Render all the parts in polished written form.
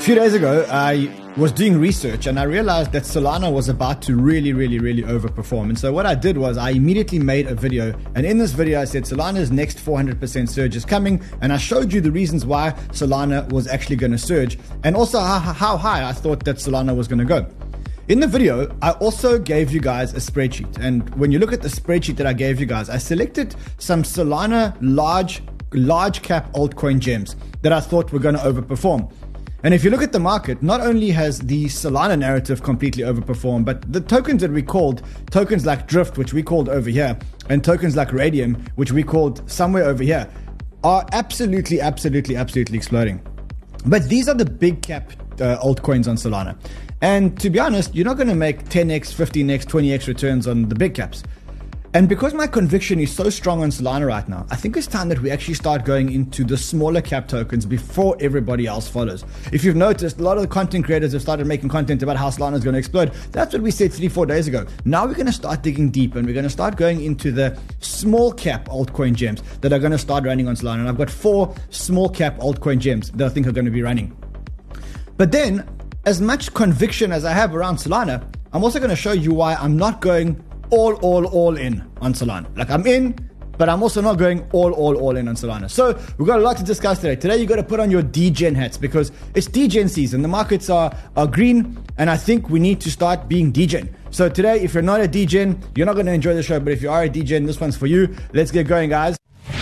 A few days ago, I was doing research and I realized that Solana was about to really overperform. And so what I did was I immediately made a video. And in this video, I said Solana's next 400% surge is coming. And I showed you the reasons why Solana was actually going to surge and also how high I thought that Solana was going to go. In the video, I also gave you guys a spreadsheet. And when you look at the spreadsheet that I gave you guys, I selected some Solana large cap altcoin gems that I thought were going to overperform. And if you look at the market, not only has the Solana narrative completely overperformed, but the tokens that we called, tokens like Drift, which we called over here, and tokens like Raydium, which we called somewhere over here, are absolutely exploding. But these are the big cap altcoins on Solana. And to be honest, you're not going to make 10x, 15x, 20x returns on the big caps. And because my conviction is so strong on Solana right now, I think it's time that we actually start going into the smaller cap tokens before everybody else follows. If you've noticed, a lot of the content creators have started making content about how Solana is going to explode. That's what we said 3-4 days ago. Now we're going to start digging deep and we're going to start going into the small cap altcoin gems that are going to start running on Solana. And I've got 4 small cap altcoin gems that I think are going to be running. But then, as much conviction as I have around Solana, I'm also going to show you why I'm not going all in on Solana. Like I'm in, but I'm also not going all in on Solana. So we've got a lot to discuss today. Today you got to put on your degen hats because it's degen season. The markets are green, and I think we need to start being degen. So today, if you're not a degen, you're not going to enjoy the show. But if you are a degen, this one's for you. Let's get going, guys.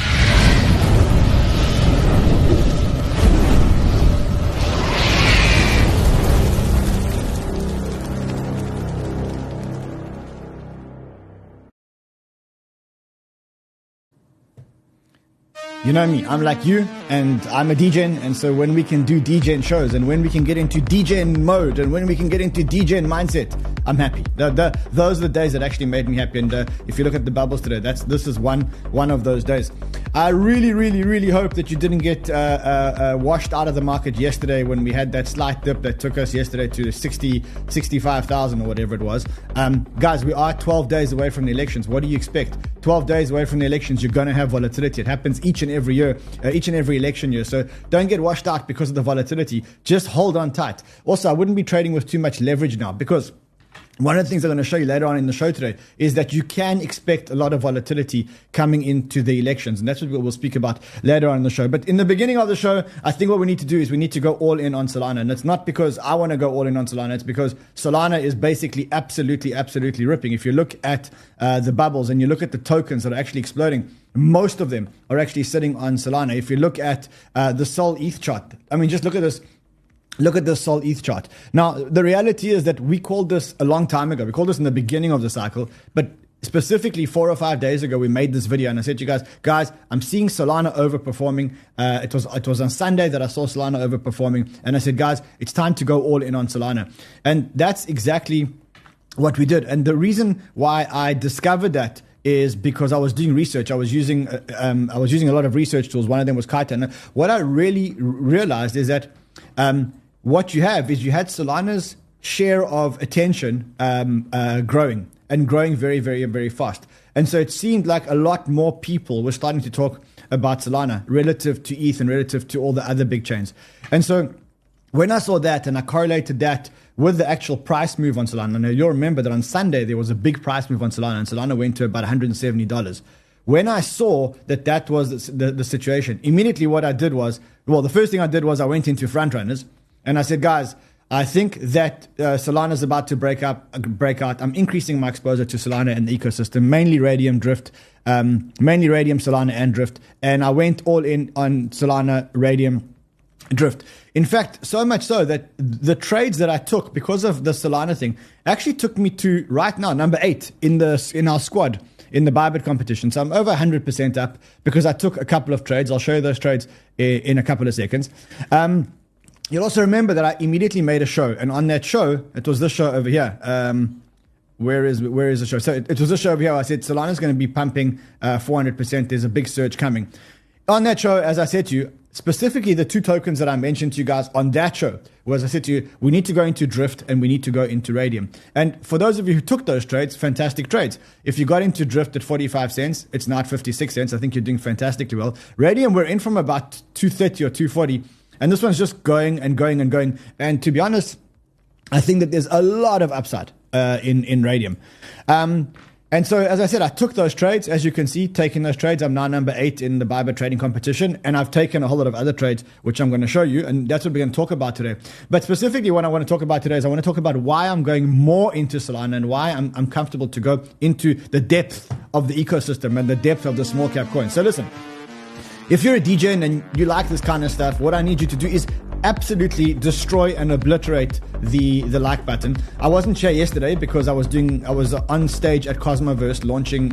You know me, I'm like you, and I'm a degen, and so when we can do degen shows, and when we can get into degen mode, and when we can get into degen mindset, I'm happy. Those are the days that actually made me happy, and if you look at the bubbles today, this is one of those days. I really hope that you didn't get washed out of the market yesterday when we had that slight dip that took us yesterday to 65,000 or whatever it was. Guys, we are 12 days away from the elections. What do you expect? 12 days away from the elections, you're going to have volatility. It happens each and every year, each and every election year. So don't get washed out because of the volatility. Just hold on tight. Also, I wouldn't be trading with too much leverage now because one of the things I'm going to show you later on in the show today is that you can expect a lot of volatility coming into the elections. And that's what we'll speak about later on in the show. But in the beginning of the show, I think what we need to do is we need to go all in on Solana. And it's not because I want to go all in on Solana. It's because Solana is basically absolutely ripping. If you look at the bubbles and you look at the tokens that are actually exploding, most of them are actually sitting on Solana. If you look at the Sol ETH chart, I mean, just look at this. Look at the Sol ETH chart. Now, the reality is that we called this a long time ago. We called this in the beginning of the cycle, but specifically 4 or 5 days ago, we made this video and I said to you guys, I'm seeing Solana overperforming. It was on Sunday that I saw Solana overperforming. And I said, guys, it's time to go all in on Solana. And that's exactly what we did. And the reason why I discovered that is because I was doing research. I was using a lot of research tools. One of them was Kite. And what I really realized is that what you have is you had Solana's share of attention growing very fast. And so it seemed like a lot more people were starting to talk about Solana relative to ETH and relative to all the other big chains. And so when I saw that and I correlated that with the actual price move on Solana, now you'll remember that on Sunday there was a big price move on Solana and Solana went to about $170. When I saw that was the situation, immediately what I did was, the first thing I did was I went into Frontrunners and I said, guys, I think that Solana is about to break out. I'm increasing my exposure to Solana and the ecosystem, mainly Raydium, Drift, Solana, and Drift. And I went all in on Solana, Raydium, Drift. In fact, so much so that the trades that I took because of the Solana thing actually took me to right now number 8 in our squad in the Bybit competition. So I'm over 100% up because I took a couple of trades. I'll show you those trades in a couple of seconds. You'll also remember that I immediately made a show, and on that show, it was this show over here. Where is the show? So it was this show over here. I said Solana's going to be pumping 400%. There's a big surge coming. On that show, as I said to you, specifically the 2 tokens that I mentioned to you guys on that show was I said to you, we need to go into Drift and we need to go into Raydium. And for those of you who took those trades, fantastic trades. If you got into Drift at 45 cents, it's now at 56 cents. I think you're doing fantastically well. Raydium, we're in from about 230 or 240. And this one's just going and going and going. And to be honest, I think that there's a lot of upside in radium. And so, as I said, I took those trades. As you can see, taking those trades, I'm now number 8 in the Buyback trading competition. And I've taken a whole lot of other trades, which I'm going to show you. And that's what we're going to talk about today. But specifically, what I want to talk about today is I want to talk about why I'm going more into Solana and why I'm comfortable to go into the depth of the ecosystem and the depth of the small cap coin. So listen, if you're a DJ and you like this kind of stuff, what I need you to do is absolutely destroy and obliterate the like button. I wasn't here yesterday because I was on stage at Cosmoverse launching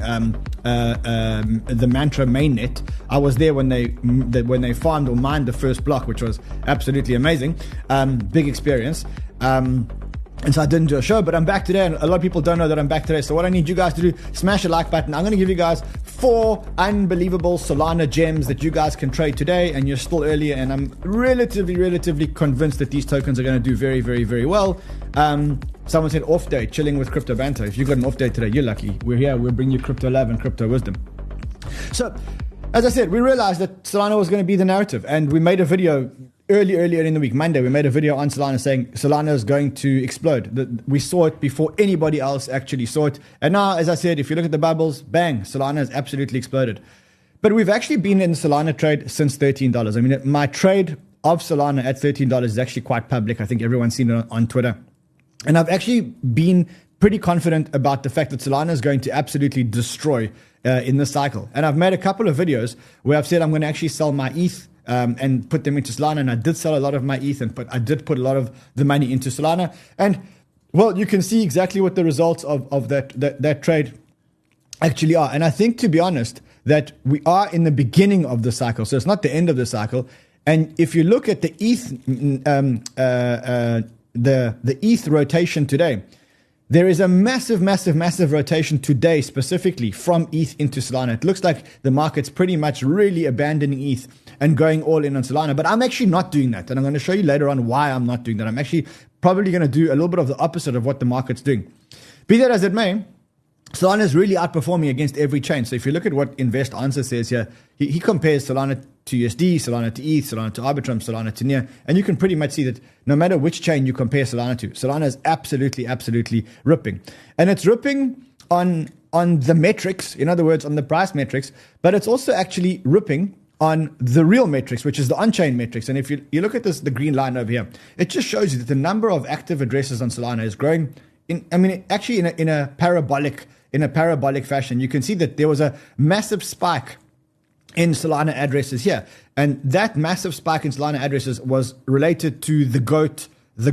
the Mantra mainnet. I was there when they farmed or mined the first block, which was absolutely amazing. Big experience. And so I didn't do a show, but I'm back today, and a lot of people don't know that I'm back today. So what I need you guys to do, smash a like button. I'm going to give you guys 4 unbelievable Solana gems that you guys can trade today, and you're still early, and I'm relatively convinced that these tokens are going to do very, very, very well. Someone said off day, chilling with Crypto Banter. If you got an off day today, you're lucky. We're here. We'll bring you crypto love and crypto wisdom. So, as I said, we realized that Solana was going to be the narrative, and we made a video earlier in the week, Monday, we made a video on Solana saying Solana is going to explode. We saw it before anybody else actually saw it. And now, as I said, if you look at the bubbles, bang, Solana has absolutely exploded. But we've actually been in the Solana trade since $13. I mean, my trade of Solana at $13 is actually quite public. I think everyone's seen it on Twitter. And I've actually been pretty confident about the fact that Solana is going to absolutely destroy in this cycle. And I've made a couple of videos where I've said I'm going to actually sell my ETH and put them into Solana. And I did sell a lot of my ETH, but I did put a lot of the money into Solana. And, well, you can see exactly what the results of that trade actually are. And I think, to be honest, that we are in the beginning of the cycle. So it's not the end of the cycle. And if you look at the ETH, the ETH rotation today, there is a massive rotation today, specifically from ETH into Solana. It looks like the market's pretty much really abandoning ETH and going all in on Solana. But I'm actually not doing that. And I'm going to show you later on why I'm not doing that. I'm actually probably going to do a little bit of the opposite of what the market's doing. Be that as it may, Solana is really outperforming against every chain. So if you look at what Invest Answer says here, he compares Solana to USD, Solana to ETH, Solana to Arbitrum, Solana to NEAR. And you can pretty much see that no matter which chain you compare Solana to, Solana is absolutely ripping. And it's ripping on the metrics, in other words, on the price metrics, but it's also actually ripping on the real metrics, which is the on-chain metrics. And if you look at this, the green line over here, it just shows you that the number of active addresses on Solana is growing in a parabolic fashion. You can see that there was a massive spike in Solana addresses here. And that massive spike in Solana addresses was related to the GOAT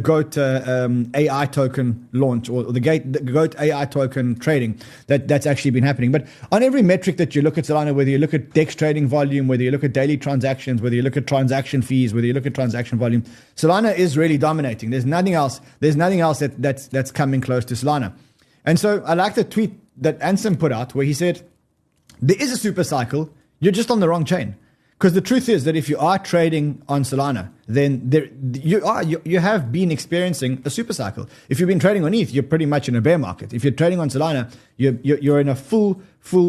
AI token launch, or the GOAT AI token trading that's actually been happening. But on every metric that you look at Solana, whether you look at DEX trading volume, whether you look at daily transactions, whether you look at transaction fees, whether you look at transaction volume, Solana is really dominating. There's nothing else that's coming close to Solana. And so I like the tweet that Ansem put out where he said, there is a super cycle, you're just on the wrong chain. Because the truth is that if you are trading on Solana, then you have been experiencing a super cycle. If you've been trading on ETH, you're pretty much in a bear market. If you're trading on Solana, you're in a full-blown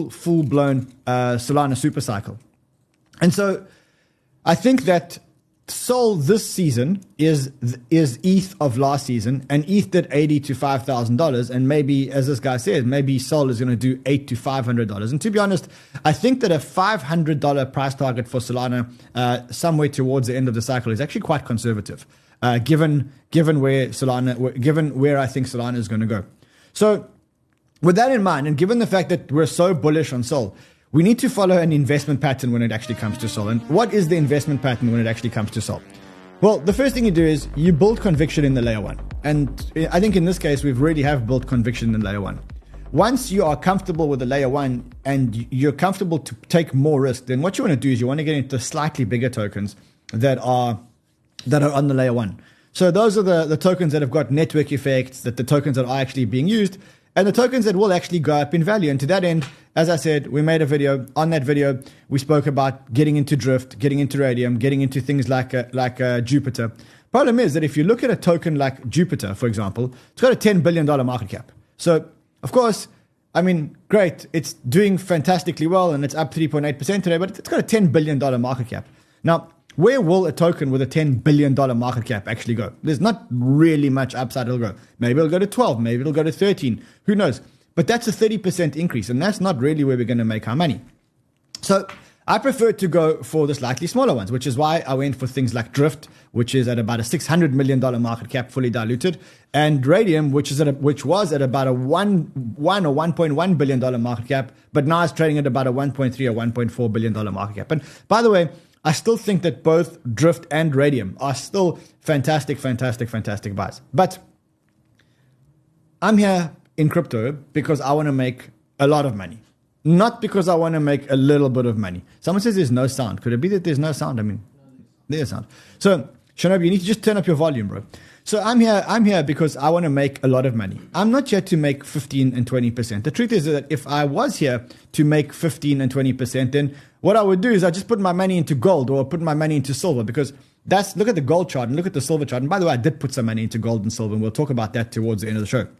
Solana super cycle. And so I think that Sol this season is ETH of last season, and ETH did $80,000 to $5,000, and maybe, as this guy says, maybe Sol is going to do $800 to $500. And to be honest, I think that a $500 price target for Solana somewhere towards the end of the cycle is actually quite conservative, given where I think Solana is going to go. So, with that in mind, and given the fact that we're so bullish on Sol, we need to follow an investment pattern when it actually comes to Sol. And what is the investment pattern when it actually comes to Sol? Well, the first thing you do is you build conviction in the layer one. And I think in this case, we really have built conviction in layer one. Once you are comfortable with the layer one and you're comfortable to take more risk, then what you want to do is you want to get into slightly bigger tokens that are on the layer one. So those are the tokens that have got network effects, that the tokens that are actually being used, and the tokens that will actually go up in value. And to that end, as I said, we made a video. On that video, we spoke about getting into Drift, getting into Raydium, getting into things like Jupiter. Problem is that if you look at a token like Jupiter, for example, it's got a $10 billion market cap. So, of course, I mean, great. It's doing fantastically well, and it's up 3.8% today, but it's got a $10 billion market cap. Now, where will a token with a $10 billion market cap actually go? There's not really much upside it'll go. Maybe it'll go to 12, maybe it'll go to 13, who knows? But that's a 30% increase, and that's not really where we're going to make our money. So I prefer to go for the slightly smaller ones, which is why I went for things like Drift, which is at about a $600 million market cap, fully diluted, and Raydium, which was at about a $1 or $1.1 billion market cap, but now it's trading at about a $1.3 or $1.4 billion market cap. And by the way, I still think that both Drift and Raydium are still fantastic buys. But I'm here in crypto because I want to make a lot of money. Not because I want to make a little bit of money. Someone says there's no sound. Could it be that there's no sound? I mean, there's sound. So, Shinobi, you need to just turn up your volume, bro. So I'm here because I want to make a lot of money. I'm not here to make 15 and 20%. The truth is that if I was here to make 15 and 20%, then what I would do is I just put my money into gold or put my money into silver, because look at the gold chart and look at the silver chart. And by the way, I did put some money into gold and silver, and we'll talk about that towards the end of the show.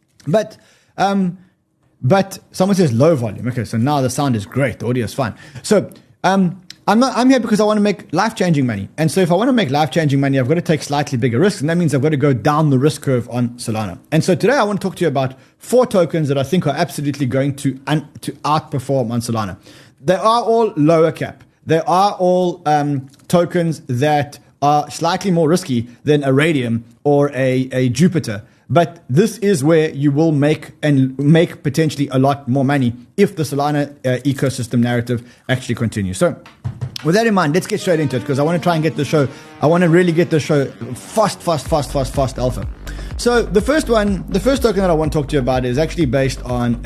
But someone says low volume. Okay, so now the sound is great. The audio is fine. So I'm here because I want to make life-changing money. And so if I want to make life-changing money, I've got to take slightly bigger risks. And that means I've got to go down the risk curve on Solana. And so today I want to talk to you about 4 tokens that I think are absolutely going to outperform on Solana. They are all lower cap. They are all tokens that are slightly more risky than a Raydium or a Jupiter. But this is where you will make potentially a lot more money if the Solana ecosystem narrative actually continues. So with that in mind, let's get straight into it, because I want to try and get the show. I want to really get the show fast alpha. So the first token that I want to talk to you about is actually based on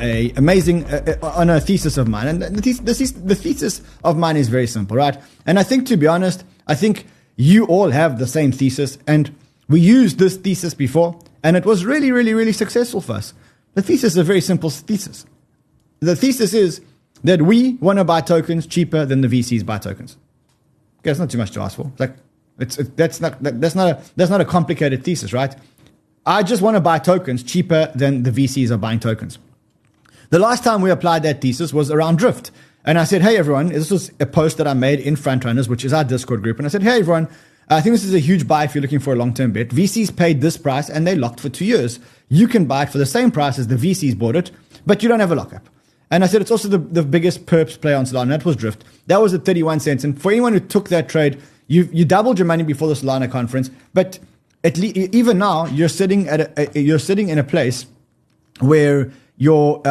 on a thesis of mine. And the thesis of mine is very simple, right? And I think, to be honest, you all have the same thesis, and we used this thesis before. And it was really, really, really successful for us. The thesis is a very simple thesis. The thesis is that we want to buy tokens cheaper than the VCs buy tokens. Okay, it's not too much to ask for. That's not a complicated thesis, right? I just want to buy tokens cheaper than the VCs are buying tokens. The last time we applied that thesis was around Drift. And I said, hey, everyone, this was a post that I made in Frontrunners, which is our Discord group. And I said, hey, everyone, I think this is a huge buy if you're looking for a long-term bet. VCs paid this price and they locked for 2 years. You can buy it for the same price as the VCs bought it, but you don't have a lockup. And I said it's also the biggest perps play on Solana. That was Drift. That was at 31 cents. And for anyone who took that trade, you doubled your money before the Solana conference. But even now, you're sitting in a place where you're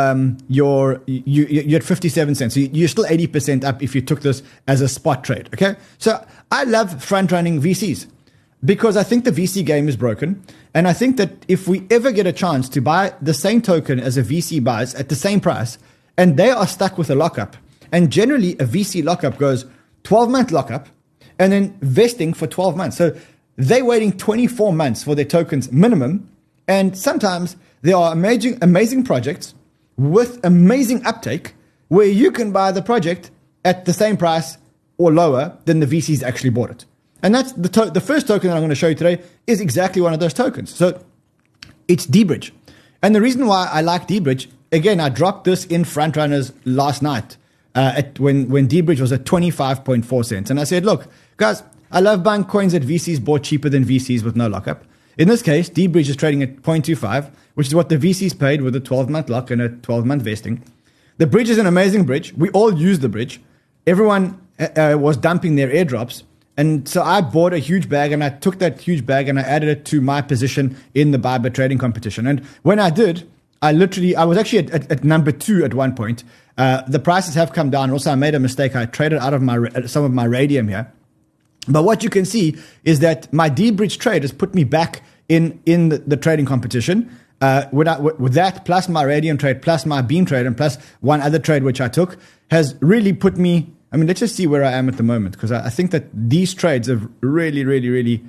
at 57 cents. So you're still 80% up if you took this as a spot trade. Okay, so I love front running VCs because I think the VC game is broken, and I think that if we ever get a chance to buy the same token as a VC buys at the same price, and they are stuck with a lockup, and generally a VC lockup goes 12-month lockup and then vesting for 12 months. So they're waiting 24 months for their tokens minimum, and sometimes there are amazing projects with amazing uptake where you can buy the project at the same price or lower than the VCs actually bought it. And that's the first token that I'm going to show you today is exactly one of those tokens. So it's dBridge. And the reason why I like dBridge, again, I dropped this in Frontrunners last night when dBridge was at 25.4 cents. And I said, look, guys, I love buying coins that VCs bought cheaper than VCs with no lockup. In this case, dBridge is trading at 0.25, which is what the VCs paid with a 12-month lock and a 12-month vesting. The bridge is an amazing bridge. We all use the bridge. Everyone was dumping their airdrops. And so I bought a huge bag, and I took that huge bag and I added it to my position in the Bybit trading competition. And when I did, I was actually at number 2 at one point. The prices have come down. Also, I made a mistake. I traded out of some of my Raydium here. But what you can see is that my dBridge trade has put me back in the trading competition. With that, plus my Raydium trade, plus my Beam trade, and plus one other trade which I took, has really put me. I mean, let's just see where I am at the moment, because I think that these trades have really, really, really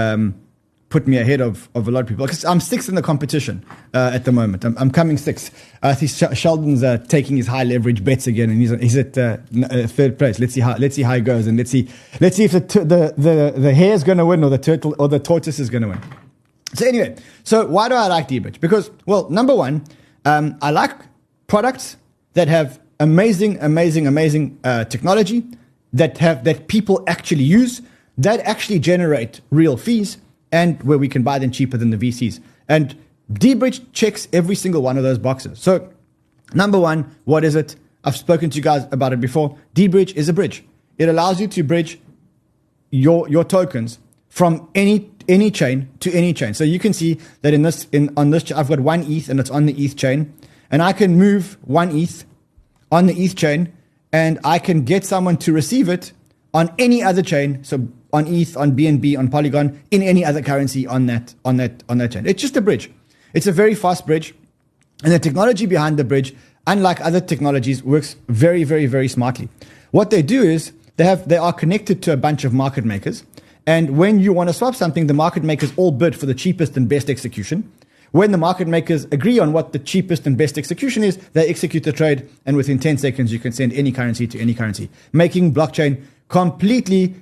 put me ahead of a lot of people. Because I'm 6th in the competition at the moment. I'm coming 6th. I think Sheldon's taking his high leverage bets again, and he's at 3rd place. Let's see how he goes, and let's see if the hare is going to win or the turtle or the tortoise is going to win. So anyway, so why do I like dBridge? Because, well, number one, I like products that have amazing technology that people actually use. that actually generate real fees and where we can buy them cheaper than the VCs. And dBridge checks every single one of those boxes. So number one, what is it? I've spoken to you guys about it before. dBridge is a bridge. It allows you to bridge your tokens from any chain to any chain. So you can see that on this I've got 1 ETH and it's on the ETH chain, and I can move 1 ETH on the ETH chain, and I can get someone to receive it on any other chain. So on ETH, on BNB, on Polygon, in any other currency on that chain. It's just a bridge. It's a very fast bridge, and the technology behind the bridge, unlike other technologies, works very, very, very smartly. What they do is they are connected to a bunch of market makers. And when you want to swap something, the market makers all bid for the cheapest and best execution. When the market makers agree on what the cheapest and best execution is, they execute the trade, and within 10 seconds, you can send any currency to any currency, making blockchain completely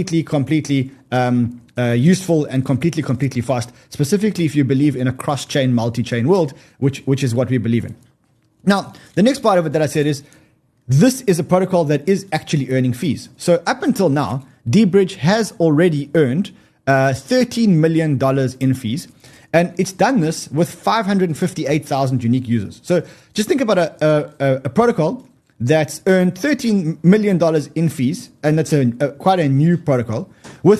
useful and completely fast, specifically if you believe in a cross-chain, multi-chain world, which is what we believe in. Now, the next part of it that I said is, this is a protocol that is actually earning fees. So up until now, dBridge has already earned $13 million in fees, and it's done this with 558,000 unique users. So just think about a protocol that's earned $13 million in fees, and that's quite a new protocol, with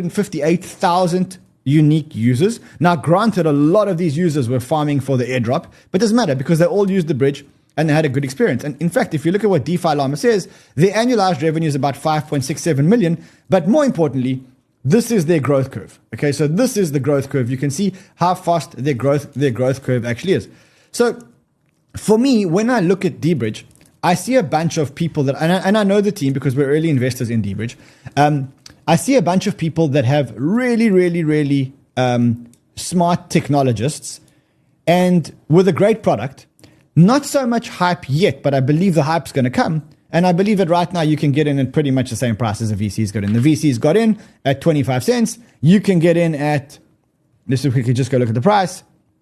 558,000 unique users. Now, granted, a lot of these users were farming for the airdrop, but it doesn't matter because they all used the bridge and they had a good experience. And in fact, if you look at what DeFi Llama says, their annualized revenue is about 5.67 million. But more importantly, this is their growth curve. Okay, so this is the growth curve. You can see how fast their growth curve actually is. So for me, when I look at dBridge, I see a bunch of people that, and I know the team because we're early investors in dBridge. I see a bunch of people that have really smart technologists and with a great product. Not so much hype yet, but I believe the hype's going to come. And I believe that right now you can get in at pretty much the same price as the VCs got in. The VCs got in at 25 cents. You can get in at, let's quickly just go look at the price,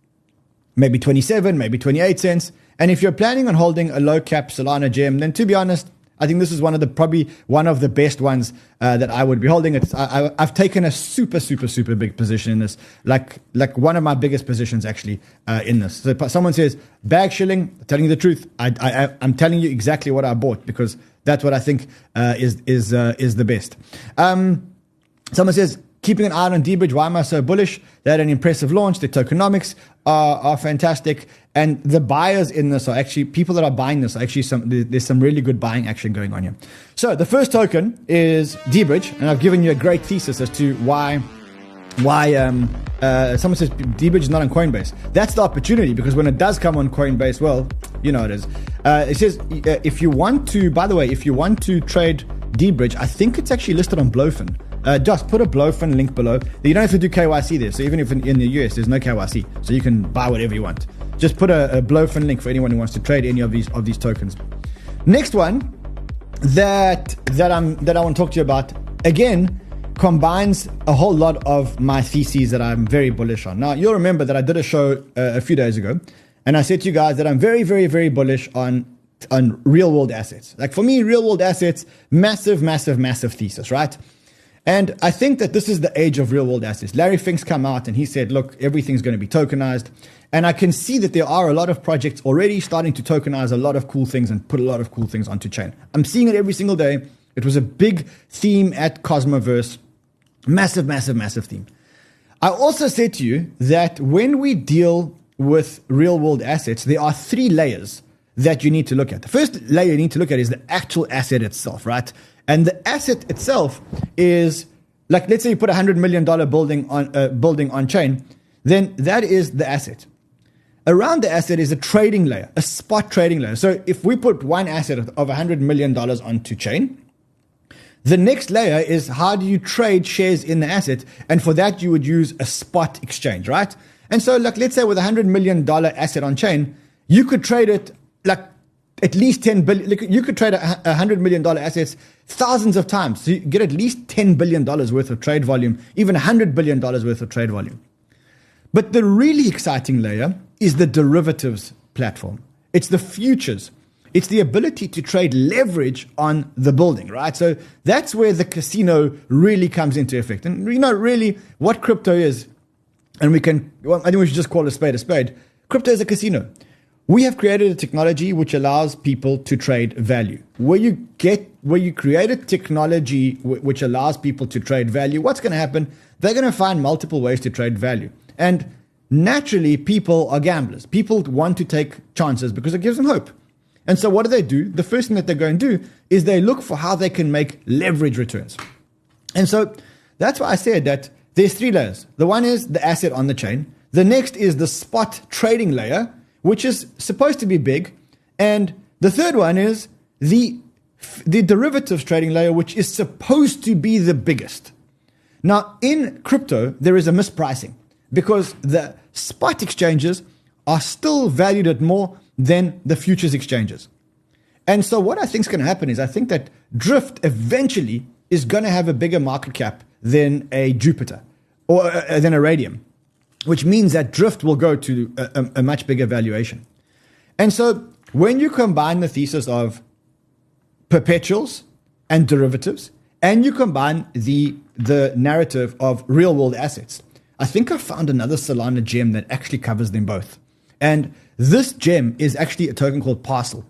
maybe 27, maybe 28 cents. And if you're planning on holding a low cap Solana gem, then to be honest, I think this is probably one of the best ones that I would be holding. I've taken a super big position in this, like one of my biggest positions actually in this. So if someone says bag shilling, telling you the truth, I'm telling you exactly what I bought because that's what I think is the best. Someone says, keeping an eye on dBridge, why am I so bullish? They had an impressive launch. Their tokenomics are fantastic. And the buyers in this are actually, people that are buying this are actually there's some really good buying action going on here. So the first token is dBridge. And I've given you a great thesis as to why someone says dBridge is not on Coinbase. That's the opportunity because when it does come on Coinbase, well, you know it is. It says if you want to trade dBridge, I think it's actually listed on Blowfin. Just put a Blowfin link below. You don't have to do KYC there. So even if in the US, there's no KYC. So you can buy whatever you want. Just put a Blowfin link for anyone who wants to trade any of these tokens. Next one that I want to talk to you about, again, combines a whole lot of my theses that I'm very bullish on. Now, you'll remember that I did a show a few days ago, and I said to you guys that I'm very, very, very bullish on real world assets. Like for me, real world assets, massive thesis, right? And I think that this is the age of real world assets. Larry Fink's come out and he said, look, everything's going to be tokenized. And I can see that there are a lot of projects already starting to tokenize a lot of cool things and put a lot of cool things onto chain. I'm seeing it every single day. It was a big theme at Cosmoverse. Massive theme. I also said to you that when we deal with real world assets, there are 3 layers that you need to look at. The first layer you need to look at is the actual asset itself, right? And the asset itself is, like, let's say you put $100 million building on chain, then that is the asset. Around the asset is a trading layer, a spot trading layer. So if we put one asset of $100 million onto chain, the next layer is how do you trade shares in the asset? And for that, you would use a spot exchange, right? And so, like, let's say with $100 million asset on chain, you could trade it like at least 10 billion. You could trade $100 million assets thousands of times. So you get at least $10 billion worth of trade volume, even $100 billion worth of trade volume. But the really exciting layer is the derivatives platform. It's the futures. It's the ability to trade leverage on the building, right? So that's where the casino really comes into effect. And really what crypto is, and I think we should just call a spade a spade. Crypto is a casino. We have created a technology which allows people to trade value. Where you create a technology which allows people to trade value, what's going to happen? They're going to find multiple ways to trade value. And naturally, people are gamblers. People want to take chances because it gives them hope. And so what do? The first thing that they're going to do is they look for how they can make leverage returns. And so that's why I said that there's 3 layers. The one is the asset on the chain. The next is the spot trading layer, which is supposed to be big. And the third one is the derivatives trading layer, which is supposed to be the biggest. Now, in crypto, there is a mispricing because the spot exchanges are still valued at more than the futures exchanges. And so what I think is going to happen is I think that Drift eventually is going to have a bigger market cap than a Jupiter or than a Radium, which means that Drift will go to a much bigger valuation. And so when you combine the thesis of perpetuals and derivatives, and you combine the narrative of real world assets, I think I found another Solana gem that actually covers them both. And this gem is actually a token called Parcel,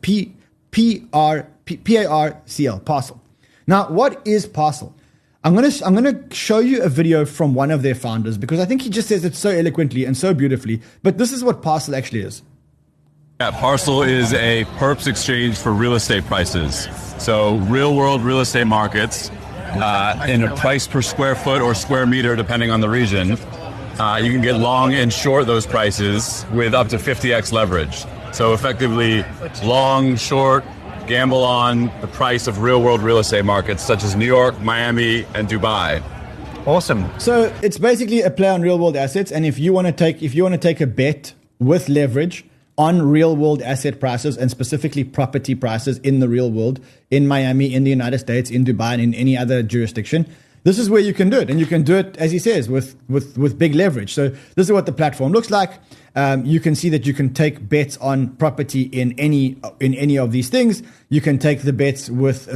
P-A-R-C-L, Parcel. Now, what is Parcel? I'm gonna show you a video from one of their founders because I think he just says it so eloquently and so beautifully. But this is what Parcel actually is. Yeah, Parcel is a perps exchange for real estate prices. So real world real estate markets in a price per square foot or square meter, depending on the region. You can get long and short those prices with up to 50x leverage. So effectively, long, short, gamble on the price of real-world real estate markets such as New York, Miami, and Dubai. Awesome. So it's basically a play on real-world assets, and if you want to take a bet with leverage on real-world asset prices and specifically property prices in the real world, in Miami, in the United States, in Dubai, and in any other jurisdiction, this is where you can do it. And you can do it, as he says, with big leverage. So this is what the platform looks like. You can see that you can take bets on property in any of these things. You can take the bets with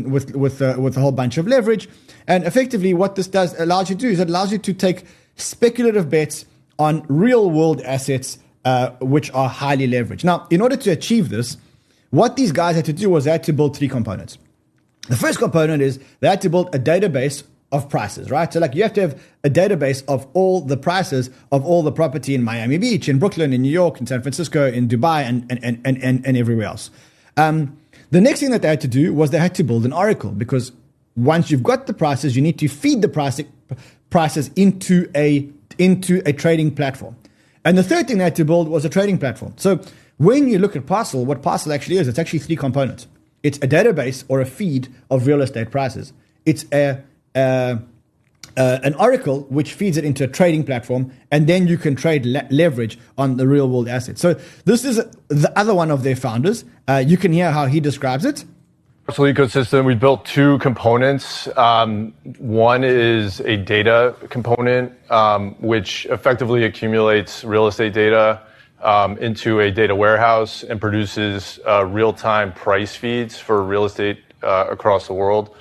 a whole bunch of leverage. And effectively what this allows you to do is it allows you to take speculative bets on real world assets, which are highly leveraged. Now, in order to achieve this, what these guys had to do was they had to build 3 components. The first component is they had to build a database of prices, right? So like you have to have a database of all the prices of all the property in Miami Beach, in Brooklyn, in New York, in San Francisco, in Dubai, and everywhere else. The next thing that they had to do was they had to build an oracle, because once you've got the prices, you need to feed the prices into a trading platform. And the third thing they had to build was a trading platform. So when you look at Parcel, what Parcel actually is, it's actually 3 components. It's a database or a feed of real estate prices. It's an oracle which feeds it into a trading platform, and then you can trade leverage on the real world assets. So this is the other one of their founders. You can hear how he describes it. Parcel ecosystem, we built 2 components. One is a data component, which effectively accumulates real estate data into a data warehouse and produces real-time price feeds for real estate across the world.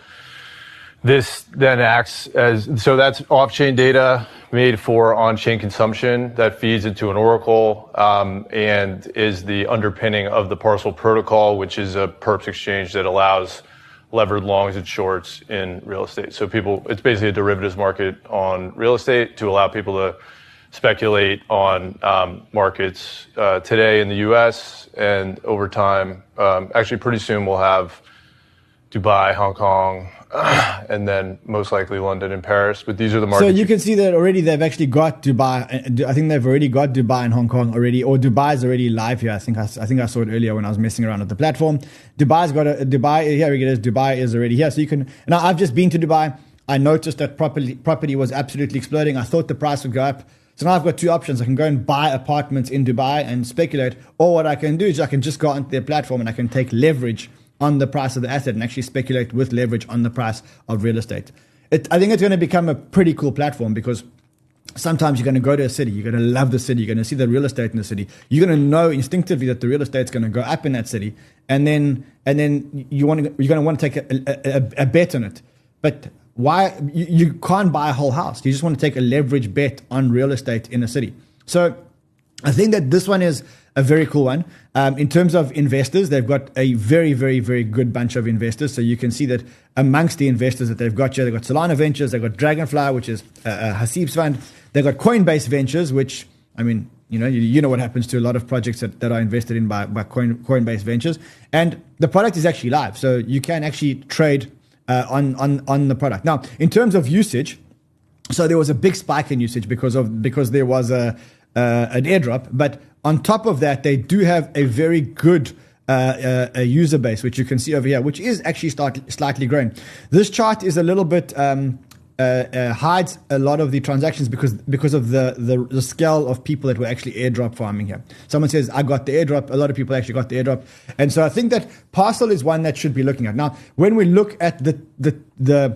This then acts so that's off-chain data made for on-chain consumption that feeds into an oracle and is the underpinning of the Parcel protocol, which is a perps exchange that allows levered longs and shorts in real estate. So it's basically a derivatives market on real estate to allow people to speculate on markets today in the U.S. and over time. Actually, pretty soon we'll have Dubai, Hong Kong, and then most likely London and Paris. But these are the markets. So you can see that already they've actually got Dubai. I think they've already got Dubai and Hong Kong already, or Dubai's already live here. I think I saw it earlier when I was messing around with the platform. Dubai. Here it is. Dubai is already here. So you can. Now I've just been to Dubai. I noticed that property was absolutely exploding. I thought the price would go up. So now I've got 2 options. I can go and buy apartments in Dubai and speculate, or what I can do is I can just go onto their platform and I can take leverage on the price of the asset and actually speculate with leverage on the price of real estate. I think it's going to become a pretty cool platform because sometimes you're going to go to a city, you're going to love the city, you're going to see the real estate in the city, you're going to know instinctively that the real estate's going to go up in that city, and then you're going to want to take a bet on it. But why you can't buy a whole house? You just want to take a leverage bet on real estate in a city. So I think that this one is a very cool one. In terms of investors, they've got a very, very, very good bunch of investors. So you can see that amongst the investors that they've got here, they've got Solana Ventures, they've got Dragonfly, which is Hasib's fund. They've got Coinbase Ventures, which, I mean, you know what happens to a lot of projects that are invested in by Coinbase Ventures. And the product is actually live. So you can actually trade on the product. Now, in terms of usage, so there was a big spike in usage because there was an airdrop. But on top of that, they do have a very good a user base, which you can see over here, which is actually slightly growing. This chart is a little bit hides a lot of the transactions because of the scale of people that were actually airdrop farming here. Someone says, I got the airdrop. A lot of people actually got the airdrop. And so I think that Parcel is one that should be looking at. Now, when we look at the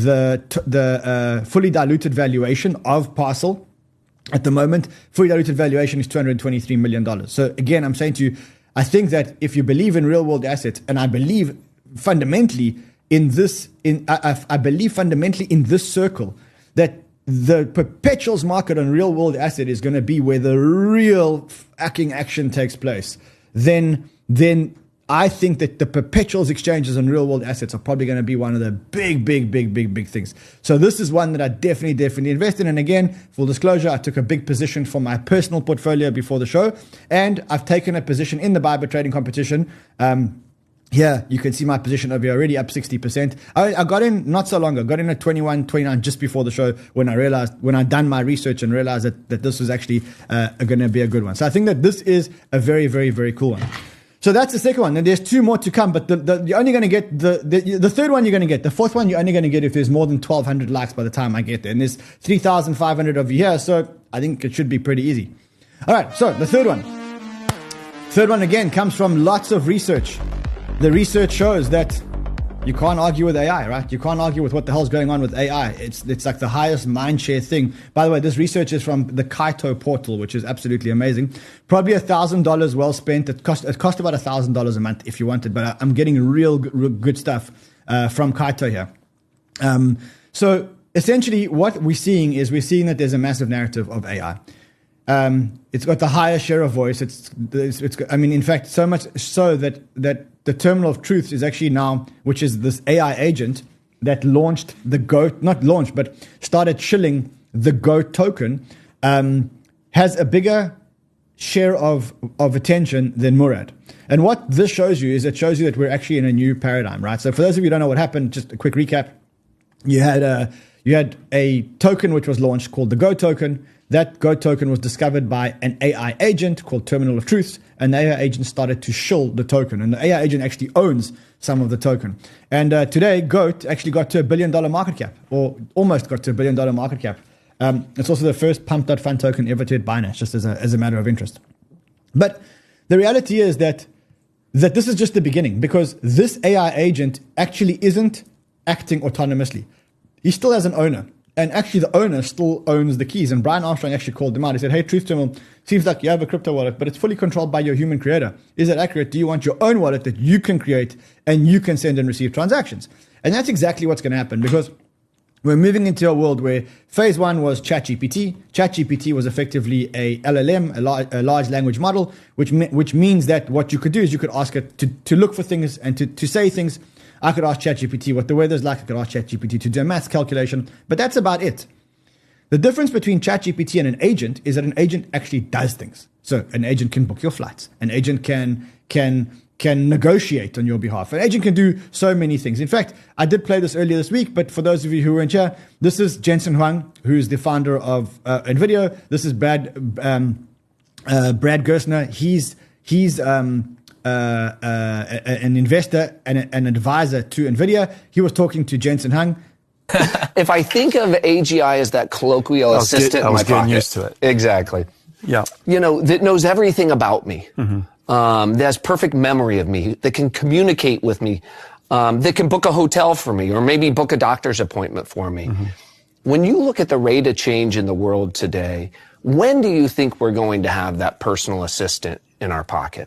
fully diluted valuation of Parcel, at the moment, fully diluted valuation is $223 million. So again, I'm saying to you, I think that if you believe in real world assets, and I believe fundamentally in this, I believe fundamentally in this circle, that the perpetuals market on real world asset is going to be where the real fucking action takes place. Then I think that the perpetuals exchanges on real world assets are probably going to be one of the big things. So this is one that I definitely invest in. And again, full disclosure, I took a big position for my personal portfolio before the show, and I've taken a position in the Bybit trading competition. Here, you can see my position over here already up 60%. I got in not so long ago, got in at 21, 29 just before the show when I done my research and realized that this was actually going to be a good one. So I think that this is a very cool one. So that's the second one. And there's two more to come, but you're only going to get the third one you're going to get. The fourth one you're only going to get if there's more than 1,200 likes by the time I get there. And there's 3,500 of you here, so I think it should be pretty easy. All right, so the third one. Third one, again, comes from lots of research. The research shows that you can't argue with AI, right? You can't argue with what the hell's going on with AI. It's like the highest mindshare thing. By the way, this research is from the Kaito portal, which is absolutely amazing. Probably $1,000 well spent. It cost about $1,000 a month if you wanted, but I'm getting real good stuff from Kaito here. So essentially what we're seeing that there's a massive narrative of AI. It's got the highest share of voice. It's I mean, in fact, so much so that the Terminal of Truth is actually now, which is this AI agent that launched the GOAT, not launched, but started shilling the GOAT token, has a bigger share of attention than Murad. And what this shows you is it shows you that we're actually in a new paradigm, right? So for those of you who don't know what happened, just a quick recap. You had a token which was launched called the GOAT token. That GOAT token was discovered by an AI agent called Terminal of Truth, and the AI agent started to shill the token. And the AI agent actually owns some of the token. And today, GOAT actually got to $1 billion market cap, or almost got to $1 billion market cap. It's also the first pump.fund token ever to hit Binance, just as a matter of interest. But the reality is that this is just the beginning, because this AI agent actually isn't acting autonomously. He still has an owner. And actually, the owner still owns the keys. And Brian Armstrong actually called them out. He said, hey, Truth Terminal, seems like you have a crypto wallet, but it's fully controlled by your human creator. Is that accurate? Do you want your own wallet that you can create and you can send and receive transactions? And that's exactly what's going to happen, because we're moving into a world where phase one was ChatGPT. ChatGPT was effectively a LLM, a large language model, which means that what you could do is you could ask it to look for things and to say things. I could ask ChatGPT what the weather's like. I could ask ChatGPT to do a math calculation, but that's about it. The difference between ChatGPT and an agent is that an agent actually does things. So an agent can book your flights. An agent can negotiate on your behalf. An agent can do so many things. In fact, I did play this earlier this week, but for those of you who weren't here, this is Jensen Huang, who's the founder of NVIDIA. This is Brad Gerstner. He's an investor and an advisor to NVIDIA. He was talking to Jensen Huang. If I think of AGI as that colloquial assistant in my pocket. I was getting used to it. Exactly. Yeah. That knows everything about me. Mm-hmm. That has perfect memory of me, that can communicate with me, that can book a hotel for me, or maybe book a doctor's appointment for me. Mm-hmm. When you look at the rate of change in the world today, when do you think we're going to have that personal assistant in our pocket?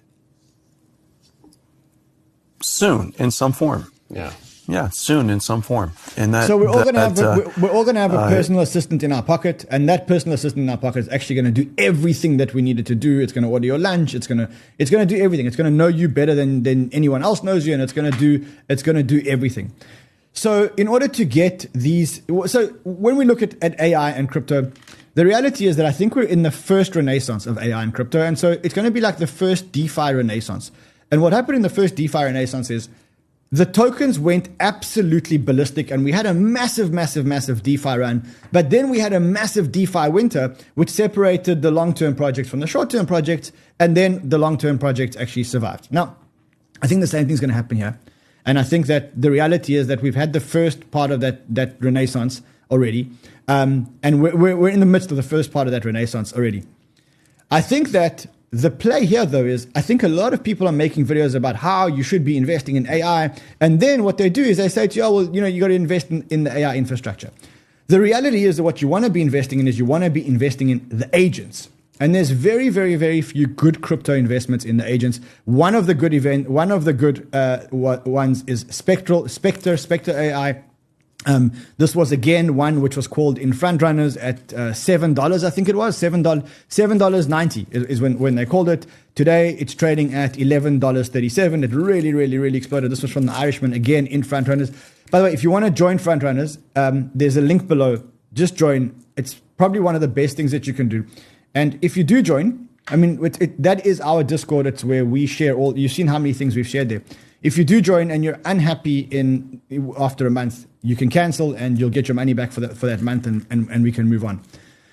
Soon, in some form. Yeah, soon in some form. And that, so we're all going to have a personal assistant in our pocket, and that personal assistant in our pocket is actually going to do everything that we need it to do. It's going to order your lunch. It's going to do everything. It's going to know you better than anyone else knows you, and it's going to do everything. So in order to get these, so when we look at AI and crypto, the reality is that I think we're in the first renaissance of AI and crypto, and so it's going to be like the first DeFi renaissance. And what happened in the first DeFi renaissance is the tokens went absolutely ballistic, and we had a massive DeFi run. But then we had a massive DeFi winter, which separated the long-term projects from the short-term projects, and then the long-term projects actually survived. Now, I think the same thing is going to happen here. And I think that the reality is that we've had the first part of that renaissance already. And we're in the midst of the first part of that renaissance already. I think that the play here, though, is I think a lot of people are making videos about how you should be investing in AI. And then what they do is they say to you, oh, well, you got to invest in the AI infrastructure. The reality is that what you want to be investing in is you want to be investing in the agents. And there's very, very, very few good crypto investments in the agents. One of the good ones is Spectre AI. This was again one which was called in front runners at $7. I think it was $7.90 is when they called it. Today it's trading at $11.37. It really exploded. This was from the Irishman again in front runners. By the way, if you want to join front runners, there's a link below. Just join. It's probably one of the best things that you can do. And if you do join, I mean, that is our Discord. It's where we share all. You've seen how many things we've shared there. If you do join and you're unhappy after a month, you can cancel and you'll get your money back for that month, and we can move on.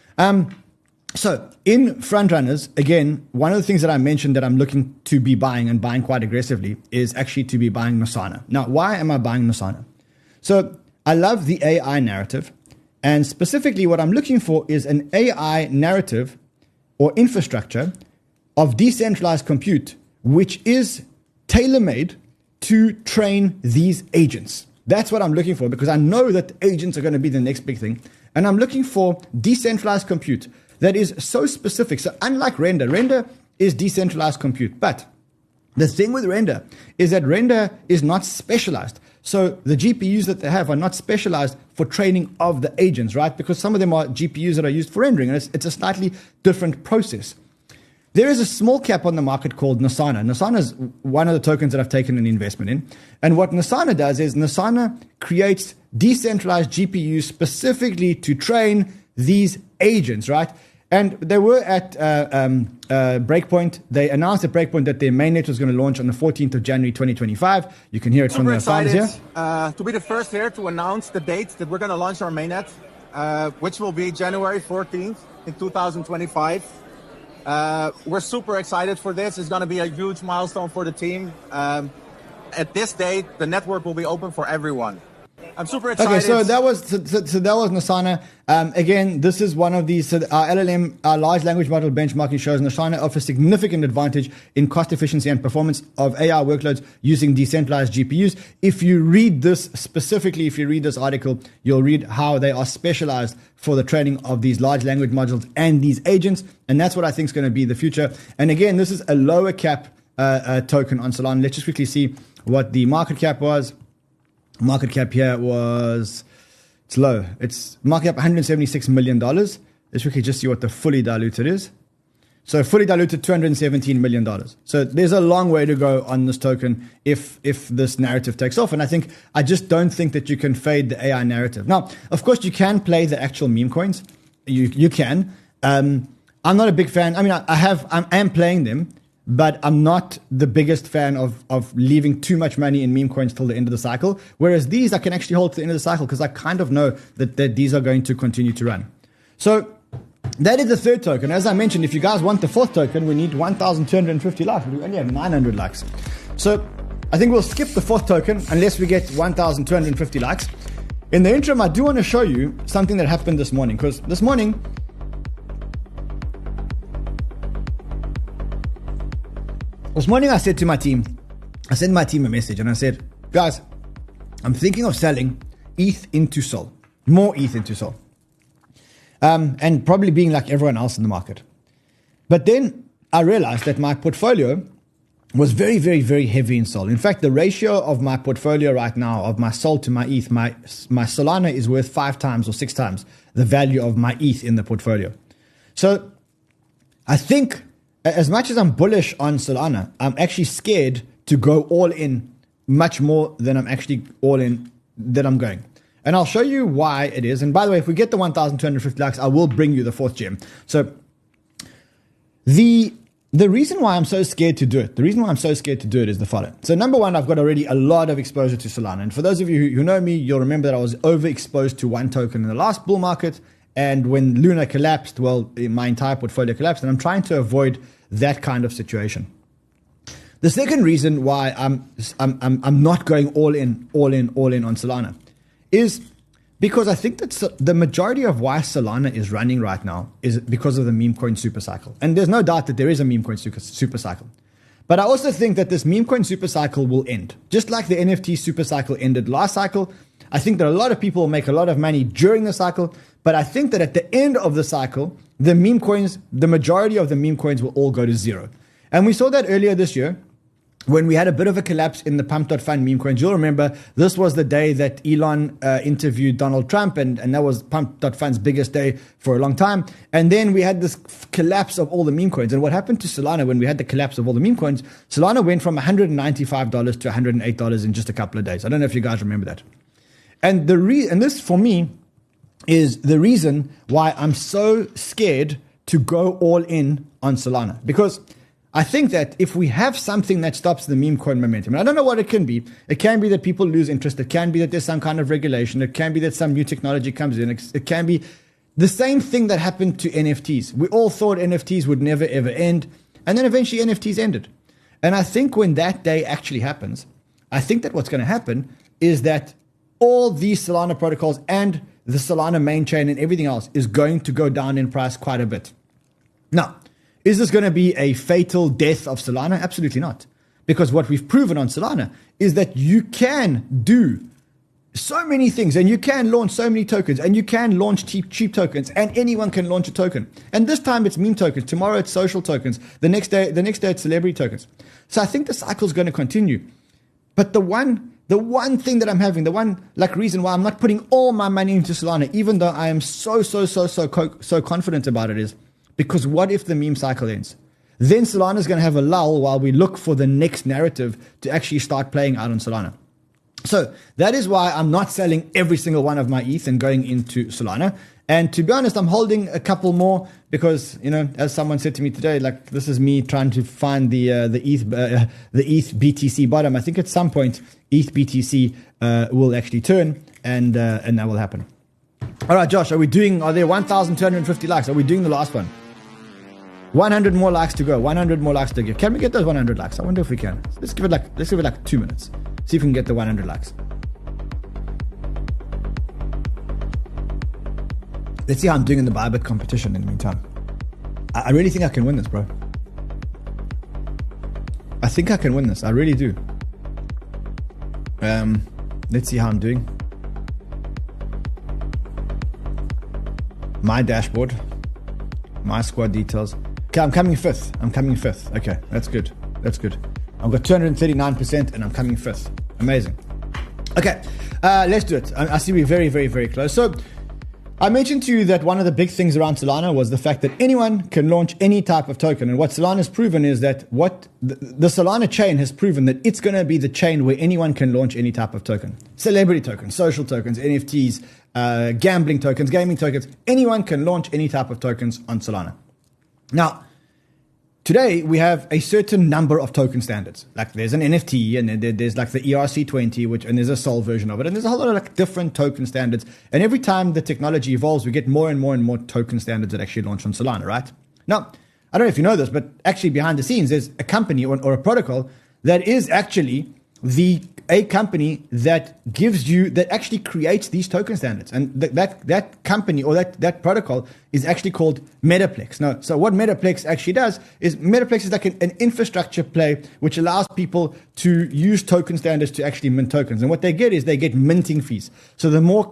So in frontrunners, again, one of the things that I mentioned that I'm looking to be buying and buying quite aggressively is actually to be buying Nosana. Now, why am I buying Nosana? So I love the AI narrative, and specifically what I'm looking for is an AI narrative or infrastructure of decentralized compute, which is tailor-made to train these agents. That's what I'm looking for, because I know that agents are going to be the next big thing. And I'm looking for decentralized compute that is so specific. So unlike Render is decentralized compute. But the thing with Render is that Render is not specialized. So the GPUs that they have are not specialized for training of the agents, right? Because some of them are GPUs that are used for rendering, and it's a slightly different process. There is a small cap on the market called Nosana. Nosana is one of the tokens that I've taken an investment in. And what Nosana does is Nosana creates decentralized GPUs specifically to train these agents, right? And they were at Breakpoint. They announced at Breakpoint that their mainnet was going to launch on the 14th of January 2025. You can hear it from the founders here. To be the first here to announce the date that we're going to launch our mainnet, which will be January 14th in 2025. We're super excited for this. It's going to be a huge milestone for the team. At this date, the network will be open for everyone. I'm super excited. Okay, so that was Nosana. Again, this is one of these. So our LLM, our large language model benchmarking shows Nosana offers significant advantage in cost efficiency and performance of AI workloads using decentralized GPUs. If you read this specifically, if you read this article, you'll read how they are specialized for the training of these large language modules and these agents. And that's what I think is going to be the future. And again, this is a lower cap token on Solana. Let's just quickly see what the market cap was. Market cap here it's low. It's market cap $176 million. Let's quickly just see what the fully diluted is. So fully diluted, $217 million. So there's a long way to go on this token if this narrative takes off. And I just don't think that you can fade the AI narrative. Now, of course, you can play the actual meme coins. You can. I'm not a big fan. I mean, I am playing them, but I'm not the biggest fan of leaving too much money in meme coins till the end of the cycle. Whereas these I can actually hold to the end of the cycle because I kind of know that these are going to continue to run. So that is the third token. As I mentioned, if you guys want the fourth token, we need 1,250 likes. We only have 900 likes. So I think we'll skip the fourth token unless we get 1,250 likes. In the interim, I do want to show you something that happened this morning, because this morning I said to my team, I sent my team a message and I said, guys, I'm thinking of selling ETH into Sol, more ETH into Sol. and probably being like everyone else in the market. But then I realized that my portfolio was very, very, very heavy in Sol. In fact, the ratio of my portfolio right now, of my Sol to my ETH, my Solana is worth 5 times or 6 times the value of my ETH in the portfolio. So I think as much as I'm bullish on Solana, I'm actually scared to go all in much more than I'm actually all in that I'm going. And I'll show you why it is. And by the way, if we get the 1,250 likes, I will bring you the 4th gem. So the reason why I'm so scared to do it, is the following. So number one, I've got already a lot of exposure to Solana. And for those of you who know me, you'll remember that I was overexposed to one token in the last bull market. And when Luna collapsed, well, my entire portfolio collapsed. And I'm trying to avoid that kind of situation. The second reason why I'm not going all in on Solana is because I think that the majority of why Solana is running right now is because of the meme coin super cycle. And there's no doubt that there is a meme coin super cycle. But I also think that this meme coin super cycle will end. Just like the NFT super cycle ended last cycle, I think that a lot of people will make a lot of money during the cycle. But I think that at the end of the cycle, the meme coins, the majority of the meme coins will all go to zero. And we saw that earlier this year, when we had a bit of a collapse in the Pump.Fund meme coins. You'll remember this was the day that Elon interviewed Donald Trump, and that was Pump.Fund's biggest day for a long time. And then we had this collapse of all the meme coins. And what happened to Solana when we had the collapse of all the meme coins? Solana went from $195 to $108 in just a couple of days. I don't know if you guys remember that. And and this for me is the reason why I'm so scared to go all in on Solana, because I think that if we have something that stops the meme coin momentum, and I don't know what it can be. It can be that people lose interest. It can be that there's some kind of regulation. It can be that some new technology comes in. It can be the same thing that happened to NFTs. We all thought NFTs would never, ever end. And then eventually NFTs ended. And I think when that day actually happens, I think that what's going to happen is that all these Solana protocols and the Solana main chain and everything else is going to go down in price quite a bit. Now, is this going to be a fatal death of Solana? Absolutely not. Because what we've proven on Solana is that you can do so many things, and you can launch so many tokens, and you can launch cheap tokens, and anyone can launch a token. And this time it's meme tokens. Tomorrow it's social tokens. The next day it's celebrity tokens. So I think the cycle is going to continue. But the one thing that I'm having, the one reason why I'm not putting all my money into Solana, even though I am so confident about it, is because what if the meme cycle ends? Then Solana is going to have a lull while we look for the next narrative to actually start playing out on Solana. So that is why I'm not selling every single one of my ETH and going into Solana. And to be honest, I'm holding a couple more because, as someone said to me today, this is me trying to find the ETH BTC bottom. I think at some point ETH BTC will actually turn, and that will happen. All right, Josh, are there 1,250 likes? Are we doing the last one? 100 more likes to go. 100 more likes to go. Can we get those 100 likes? I wonder if we can. Let's give it 2 minutes. See if we can get the 100 likes. Let's see how I'm doing in the Bybit competition in the meantime. I really think I can win this, bro. I think I can win this. I really do. Let's see how I'm doing. My dashboard. My squad details. Okay, I'm coming fifth. Okay, that's good. I've got 239% and I'm coming fifth. Amazing. Okay, let's do it. I see we're very, very, very close. So I mentioned to you that one of the big things around Solana was the fact that anyone can launch any type of token. And what Solana has proven is that the Solana chain has proven that it's going to be the chain where anyone can launch any type of token. Celebrity tokens, social tokens, NFTs, gambling tokens, gaming tokens. Anyone can launch any type of tokens on Solana. Now, today we have a certain number of token standards. Like there's an NFT, and then there's like the ERC20, and there's a Sol version of it, and there's a whole lot of different token standards. And every time the technology evolves, we get more and more and more token standards that actually launch on Solana, right? Now, I don't know if you know this, but actually behind the scenes, there's a company or a protocol that is actually a company that actually creates these token standards. And that company or that protocol is actually called Metaplex. Now, so what Metaplex actually does is Metaplex is like an infrastructure play which allows people to use token standards to actually mint tokens. And what they get is they get minting fees. So the more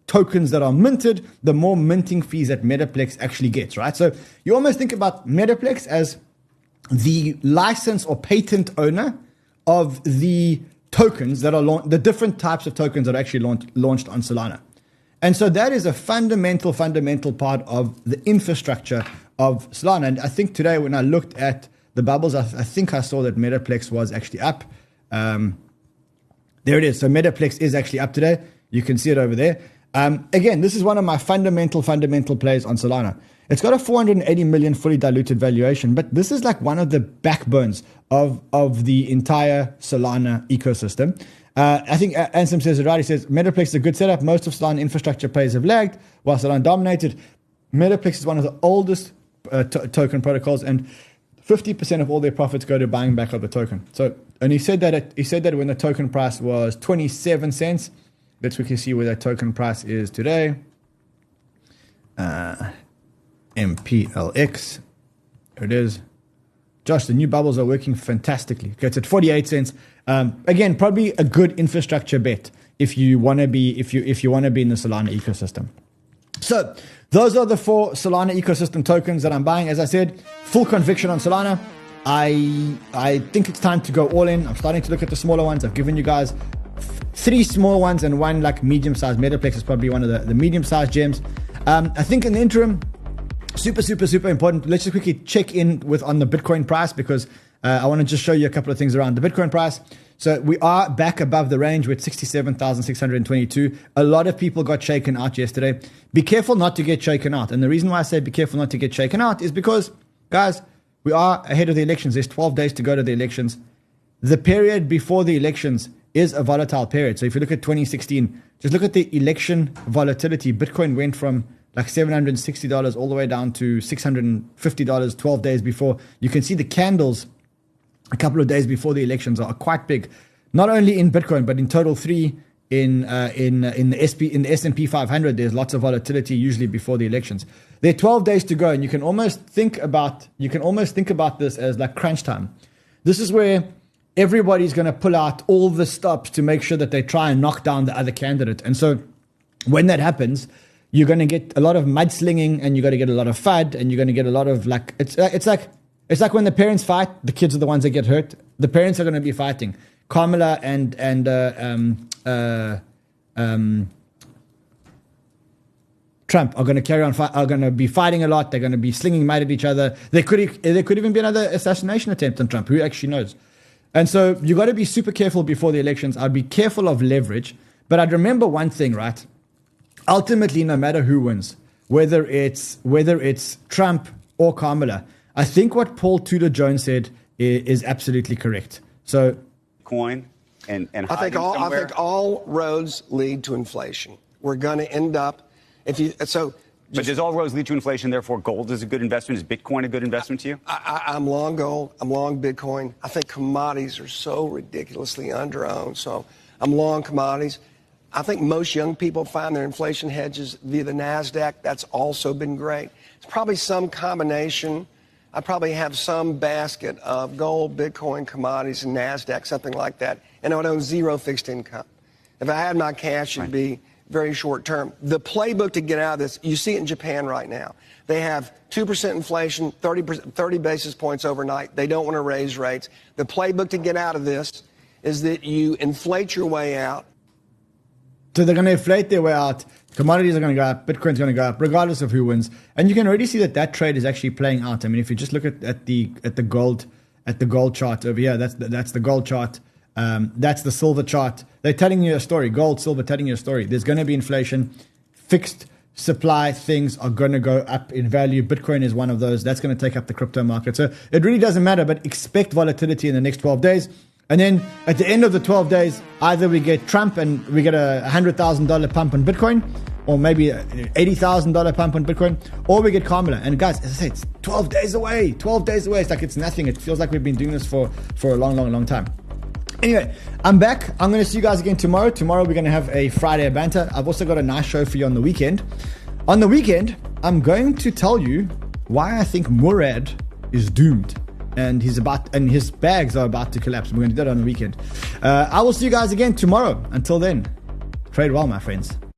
tokens that are minted, the more minting fees that Metaplex actually gets, right? So you almost think about Metaplex as the license or patent owner of the tokens that are the different types of tokens that are actually launched on Solana. And so that is a fundamental part of the infrastructure of Solana. And I think today when I looked at the bubbles, I think I saw that Metaplex was actually up. There it is. So Metaplex is actually up today. You can see it over there. Again, this is one of my fundamental plays on Solana. It's got a 480 million fully diluted valuation, but this is like one of the backbones of the entire Solana ecosystem. I think Ansem says it right. He says, Metaplex is a good setup. Most of Solana infrastructure plays have lagged, while Solana dominated. Metaplex is one of the oldest token protocols, and 50% of all their profits go to buying back of the token. So, and he said that when the token price was 27 cents. Let's quickly see where that token price is today. MPLX. There it is. Josh, the new bubbles are working fantastically. Okay, it's at 48 cents. Again, probably a good infrastructure bet if you want to be in the Solana ecosystem. So those are the 4 Solana ecosystem tokens that I'm buying. As I said, full conviction on Solana. I think it's time to go all in. I'm starting to look at the smaller ones. I've given you guys 3 small ones and 1 like medium-sized. Metaplex is probably one of the medium-sized gems. I think in the interim, super important. Let's just quickly check in on the Bitcoin price, because I want to just show you a couple of things around the Bitcoin price. So we are back above the range. We're at 67,622. A lot of people got shaken out yesterday. Be careful not to get shaken out. And the reason why I say be careful not to get shaken out is because, guys, we are ahead of the elections. There's 12 days to go to the elections. The period before the elections is a volatile period. So if you look at 2016, just look at the election volatility. Bitcoin went from like $760 all the way down to $650 12 days before. You can see the candles a couple of days before the elections are quite big, not only in Bitcoin but in total 3 in the S&P 500. There's lots of volatility usually before the elections. There are 12 days to go, and you can almost think about this as like crunch time. This is where everybody's going to pull out all the stops to make sure that they try and knock down the other candidate. And so when that happens, you're going to get a lot of mudslinging, and you're going to get a lot of FUD, and you're going to get a lot of like, it's like when the parents fight, the kids are the ones that get hurt. The parents are going to be fighting. Kamala and Trump are going to carry on, are going to be fighting a lot. They're going to be slinging mud at each other. There could even be another assassination attempt on Trump. Who actually knows? And so you got to be super careful before the elections. I'd be careful of leverage, but I'd remember one thing, right? Ultimately, no matter who wins, whether it's Trump or Kamala, I think what Paul Tudor Jones said is absolutely correct. So, coin and I think all roads lead to inflation. We're going to end up But does all roads lead to inflation? Therefore, gold is a good investment. Is Bitcoin a good investment to you? I'm long gold. I'm long Bitcoin. I think commodities are so ridiculously underowned. So I'm long commodities. I think most young people find their inflation hedges via the NASDAQ. That's also been great. It's probably some combination. I probably have some basket of gold, Bitcoin, commodities, and NASDAQ, something like that. And I would own 0 fixed income. If I had my cash, it'd be very short term. The playbook to get out of this, you see it in Japan right now. They have 2% inflation, 30 basis points overnight. They don't want to raise rates. The playbook to get out of this is that you inflate your way out. So they're going to inflate their way out. Commodities are going to go up. Bitcoin's going to go up, regardless of who wins. And you can already see that trade is actually playing out. I mean, if you just look at the gold chart over here, that's the gold chart. That's the silver chart. They're telling you a story. Gold, silver, telling you a story. There's going to be inflation. Fixed supply things are going to go up in value. Bitcoin is one of those. That's going to take up the crypto market. So it really doesn't matter, but expect volatility in the next 12 days. And then at the end of the 12 days, either we get Trump and we get a $100,000 pump on Bitcoin, or maybe an $80,000 pump on Bitcoin, or we get Kamala. And guys, as I say, it's 12 days away. 12 days away. It's like it's nothing. It feels like we've been doing this for a long time. Anyway, I'm back. I'm going to see you guys again tomorrow. Tomorrow we're going to have a Friday banter. I've also got a nice show for you on the weekend. On the weekend, I'm going to tell you why I think Murad is doomed. And his bags are about to collapse. We're going to do that on the weekend. I will see you guys again tomorrow. Until then, trade well, my friends.